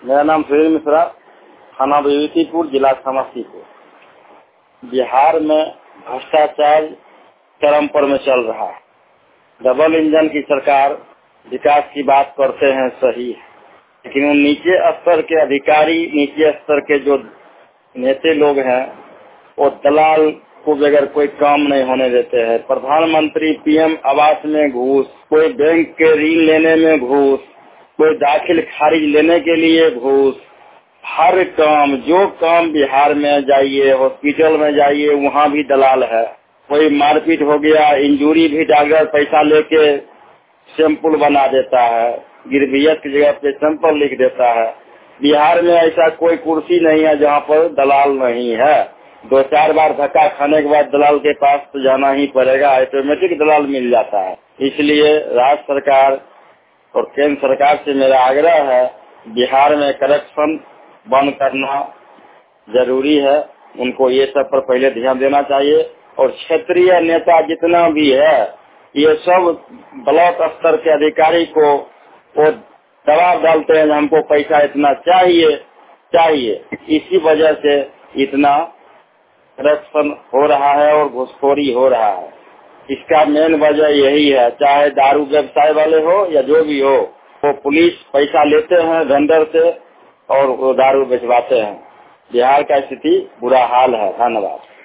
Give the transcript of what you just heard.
मेरा नाम सुनील मिश्रा, थाना विभूतिपुर, जिला समस्तीपुर। बिहार में भ्रष्टाचार चरम पर में चल रहा है। डबल इंजन की सरकार विकास की बात करते हैं, सही है, लेकिन उन नीचे स्तर के अधिकारी, नीचे स्तर के जो नेता लोग हैं, वो दलाल को बगैर कोई काम नहीं होने देते हैं। प्रधानमंत्री पीएम आवास में घूस, कोई बैंक के ऋण लेने में घूस, कोई दाखिल खारिज लेने के लिए घूस, हर काम, जो काम बिहार में जाइए, हॉस्पिटल में जाइए, वहाँ भी दलाल है। कोई मारपीट हो गया, इंजरी भी डॉक्टर पैसा लेके सैंपल बना देता है, गिरवियत की जगह पे सैंपल लिख देता है। बिहार में ऐसा कोई कुर्सी नहीं है जहाँ पर दलाल नहीं है। 2-4 बार धक्का खाने के बाद दलाल के पास तो जाना ही पड़ेगा, ऑटोमेटिक दलाल मिल जाता है। इसलिए राज्य सरकार और केंद्र सरकार से मेरा आग्रह है, बिहार में करप्शन बंद करना जरूरी है। उनको ये सब पर पहले ध्यान देना चाहिए। और क्षेत्रीय नेता जितना भी है, ये सब ब्लॉक स्तर के अधिकारी को वो दबाव डालते हैं, हमको पैसा इतना चाहिए। इसी वजह से इतना करप्शन हो रहा है और घूसखोरी हो रहा है। इसका मेन वजह यही है, चाहे दारू व्यवसाय वाले हो या जो भी हो, वो पुलिस पैसा लेते हैं वेंडर से और वो दारू बेचवाते हैं। बिहार का स्थिति बुरा हाल है। धन्यवाद।